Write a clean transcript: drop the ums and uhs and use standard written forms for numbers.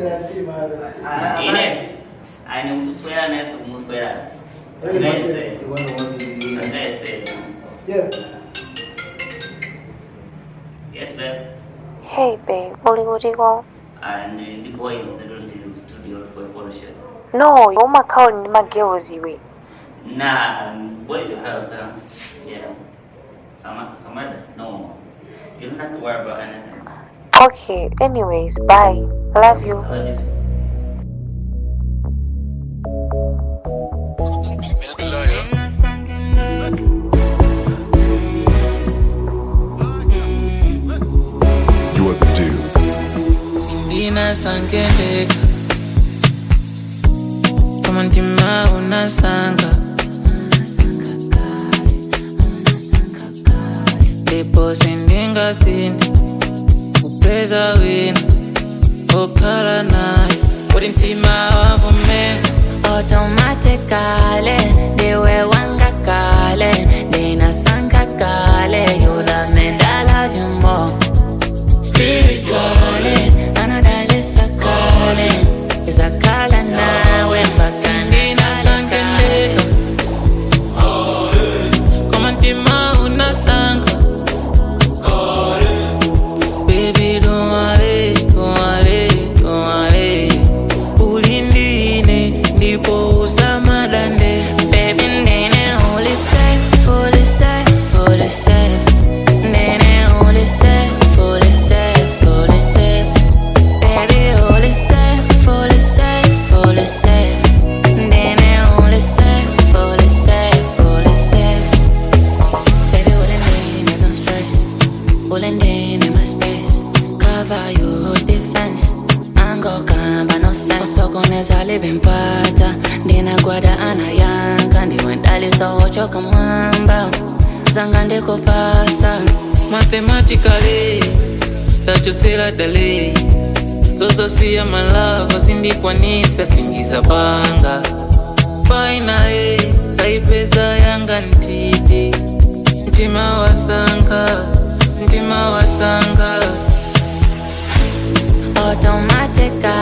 I know to swear and as almost swear. Yeah. Yes, babe. Hey babe, what do you go? And the boy is in the studio for a photo shoot. No, you're my cousin, my girls away. Nah, boys will help. Yeah. Some other. No. You don't have to worry about anything. Okay, anyways, bye. I love you. I love you too. You are the dude. Sindina sangendeka kama ntima unasanga ndipo sindinga sindi upeza wina okhala naye uri ntima wavumeka automatically ndiwe wanga kale ndinasanga kale you love me and I love you more spiritually anadalisa kale izakala nawe mpaka sindina sangendeka kama ntima unasanga baby don't worry, don't worry, don't worry ulindine ndipo usamadande baby ndine only safe fully safe fully safe ndine only safe fully safe fully safe baby only safe fully safe fully safe ndine only safe fully safe fully safe baby ulindine no stress ulindine my space cover your defense angokamba no sense sokoneza live mpata ndinagwada anayanka ndiwe ndaliso wochoka mwamba zanga ndikupasa mathematically tachosera dale zososiya my love sindikwanisa singiza panga finally kaipeza yanga ntiti mtima wasanga automatically